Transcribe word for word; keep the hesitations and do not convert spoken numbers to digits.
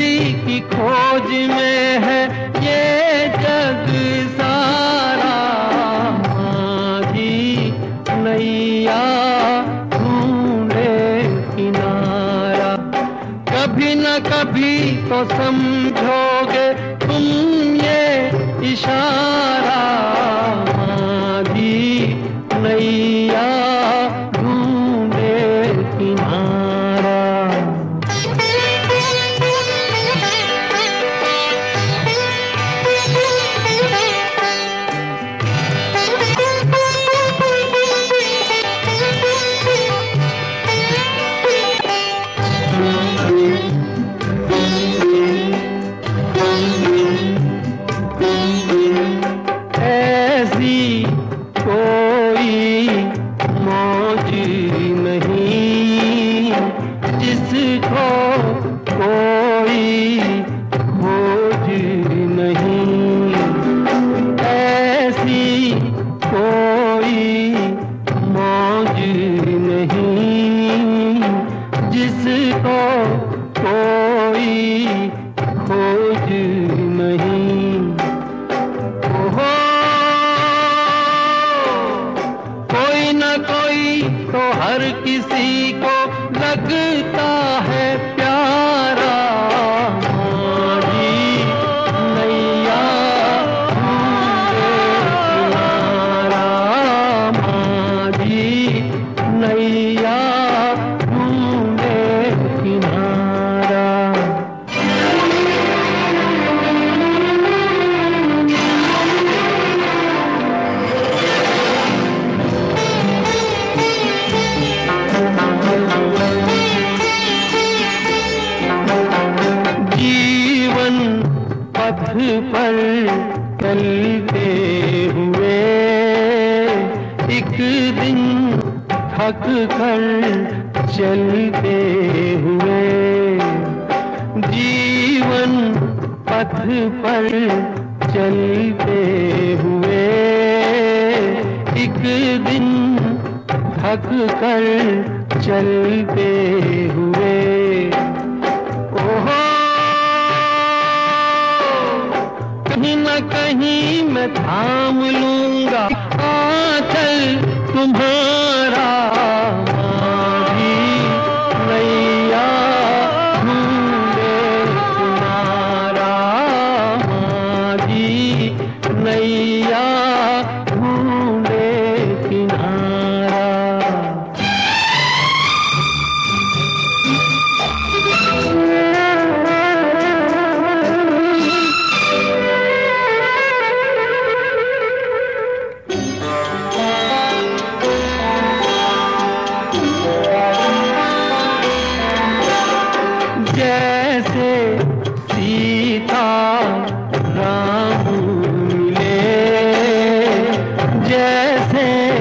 किसी की खोज में है ये जग सारा, माझी नैया ढूंढे किनारा। कभी न कभी तो समझोगे तुम ये इशारा, माझी नैया ढूंढे किनारा। ऐसी कोई मौज नहीं जिसको कोई खोज नहीं, ऐसी कोई मौज नहीं जिसको कोई खोज नहीं। ओहो, कोई न कोई तो हर किसी को लगता है प्यारा, माझी नैया ढूंढे किनारा, माझी नैया ढूंढे किनारा। जीवन पथ पर चलते हुए एक दिन थक कर चलते हुए, जीवन पथ पर चलते हुए एक दिन थक कर चलते हुए। ओहो, कहीं न कहीं मैं थाम लूंगा आंचल तुम्हारा, माझी नैया ढूंढे किनारा, माझी नैया ढूंढे किनारा। जैसे सीता राम मिले, जैसे